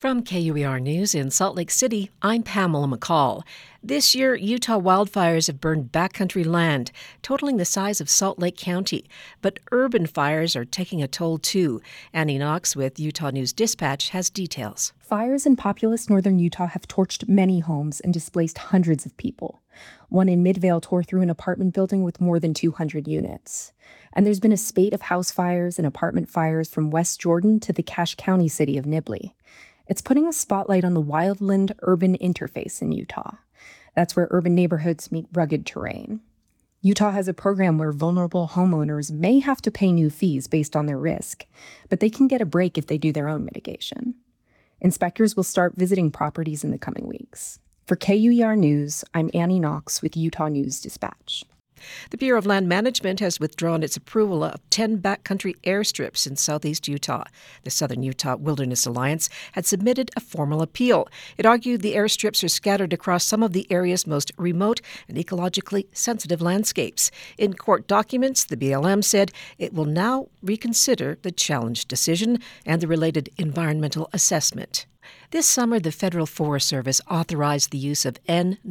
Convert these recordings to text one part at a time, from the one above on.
From KUER News in Salt Lake City, I'm Pamela McCall. This year, Utah wildfires have burned backcountry land, totaling the size of Salt Lake County. But urban fires are taking a toll, too. Annie Knox with Utah News Dispatch has details. Fires in populous northern Utah have torched many homes and displaced hundreds of people. One in Midvale tore through an apartment building with more than 200 units. And there's been a spate of house fires and apartment fires from West Jordan to the Cache County city of Nibley. It's putting a spotlight on the wildland-urban interface in Utah. That's where urban neighborhoods meet rugged terrain. Utah has a program where vulnerable homeowners may have to pay new fees based on their risk, but they can get a break if they do their own mitigation. Inspectors will start visiting properties in the coming weeks. For KUER News, I'm Annie Knox with Utah News Dispatch. The Bureau of Land Management has withdrawn its approval of 10 backcountry airstrips in southeast Utah. The Southern Utah Wilderness Alliance had submitted a formal appeal. It argued the airstrips are scattered across some of the area's most remote and ecologically sensitive landscapes. In court documents, the BLM said it will now reconsider the challenged decision and the related environmental assessment. This summer, the Federal Forest Service authorized the use of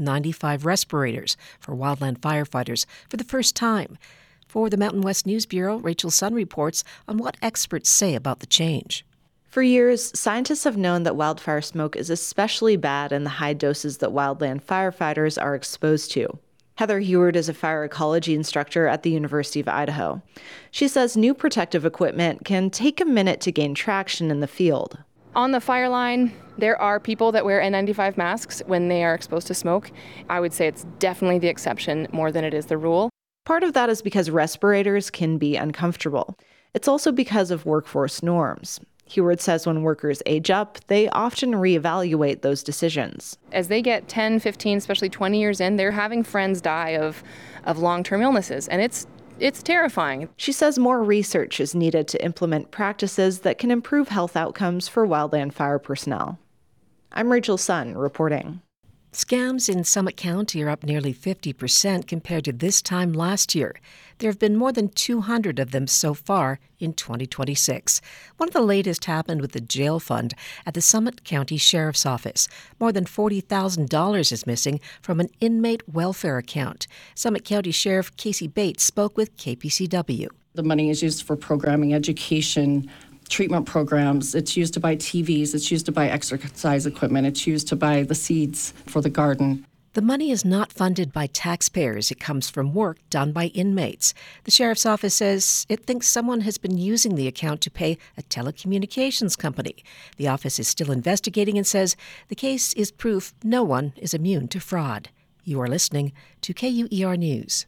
N95 respirators for wildland firefighters for the first time. For the Mountain West News Bureau, Rachel Sun reports on what experts say about the change. For years, scientists have known that wildfire smoke is especially bad in the high doses that wildland firefighters are exposed to. Heather Heward is a fire ecology instructor at the University of Idaho. She says new protective equipment can take a minute to gain traction in the field. On the fire line, there are people that wear N95 masks when they are exposed to smoke. I would say it's definitely the exception more than it is the rule. Part of that is because respirators can be uncomfortable. It's also because of workforce norms. Heward says when workers age up, they often reevaluate those decisions. As they get 10, 15, especially 20 years in, they're having friends die of long-term illnesses, and it's terrifying. She says more research is needed to implement practices that can improve health outcomes for wildland fire personnel. I'm Rachel Sun reporting. Scams in Summit County are up nearly 50% compared to this time last year. There have been more than 200 of them so far in 2026. One of the latest happened with the jail fund at the Summit County Sheriff's Office. More than $40,000 is missing from an inmate welfare account. Summit County Sheriff Casey Bates spoke with KPCW. The money is used for programming, education, treatment programs. It's used to buy TVs. It's used to buy exercise equipment. It's used to buy the seeds for the garden. The money is not funded by taxpayers. It comes from work done by inmates. The sheriff's office says it thinks someone has been using the account to pay a telecommunications company. The office is still investigating and says the case is proof no one is immune to fraud. You are listening to KUER News.